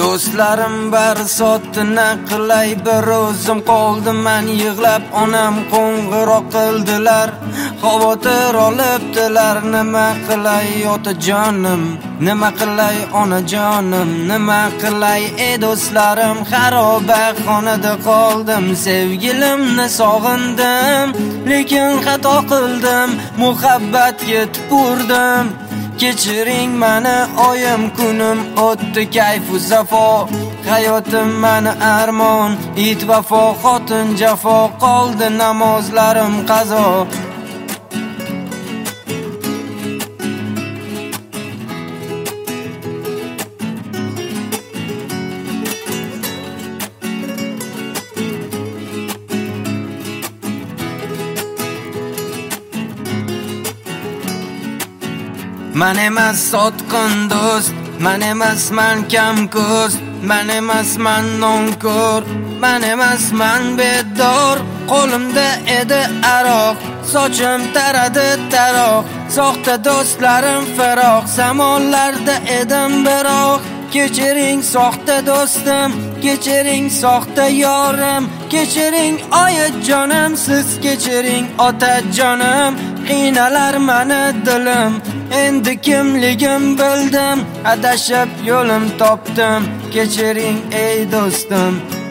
Do'stlarim bari sotdi, na qilay bir o'zim qoldim men yig'lab. Onam qo'ng'iroq qildilar, xavotir olibdilar. Nima qilay otajonim, nima qilay onajonim, nima qilay ey do'stlarim, xarobaxonada qoldim. Sevgilimni sog'indim, lekin xato qildim, muhabbatga tupurdim. Kechiring meni oyim, kunim o'tdi kayfu zafo. Hayotim meni armon, it vafo, xotin jafo. Qoldi namozlarim qazo. Man emas sotqin do'st, man emasman kam ko'z, man emasman nonko'r, man emasman bedor. Qo'limda edi aroq, sochim taradi taroq. Soxta do'stlarim firoq, zamonlarda edim biroq. Kechiring soxta do'stim, kechiring soxta yorim, kechiring oyijonim, siz kechiring otajonim. Qiynalar meni dilim, endi kimligim bildim, adashib yo'lim topdim. Kechiring ey do'stim.